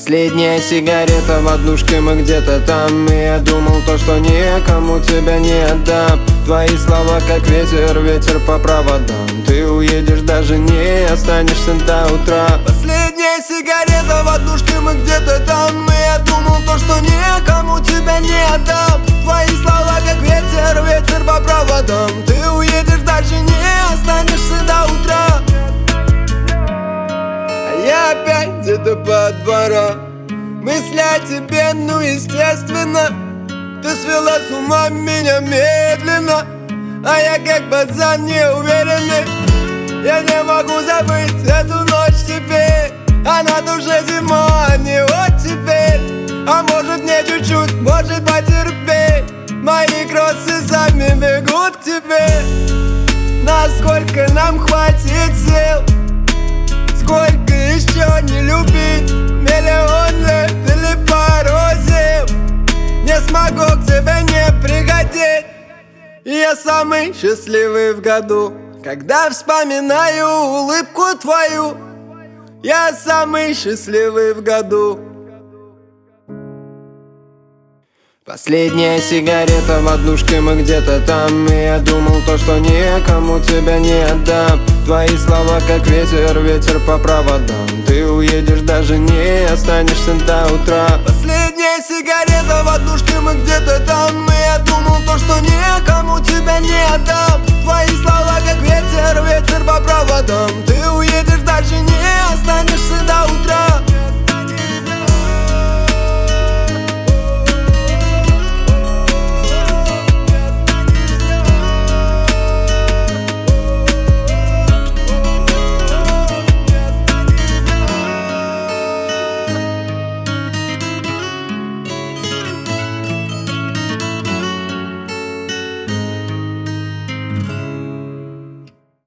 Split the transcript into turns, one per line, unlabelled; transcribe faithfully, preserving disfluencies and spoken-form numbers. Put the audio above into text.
Последняя сигарета в однушке, мы где-то там. И я думал то, что никому тебя не отдам. Твои слова как ветер, ветер по проводам. Ты уедешь, даже не останешься до утра.
Последняя сигарета в однушке, мы где-то там. И я думал то, что никому тебя не отдам. Твои слова как ветер, ветер по проводам. Ты уедешь, даже не останешься до утра. А я опять где-то по дворам, мысли о тебе, ну естественно. Ты свела с ума меня медленно, а я как пацан неуверенный. Я не могу забыть эту ночь теперь, а на душе зима, не вот теперь. А может мне чуть-чуть, может потерпеть. Мои кроссы сами бегут к тебе. Насколько нам хватит сил, сколько еще не любить? Миллион лет или пару зим, не смогу к тебе не пригодить. Я самый счастливый в году, когда вспоминаю улыбку твою. Я самый счастливый в году.
Последняя сигарета в однушке, мы где-то там. И я думал то, что никому тебя не отдам. Твои слова как ветер, ветер по проводам. Ты уедешь, даже не останешься до утра.
Последняя сигарета в однушке, мы где-то там. И я думал то, что никому тебя не отдам. Твои слова как ветер, ветер по проводам. Ты уедешь, даже не останешься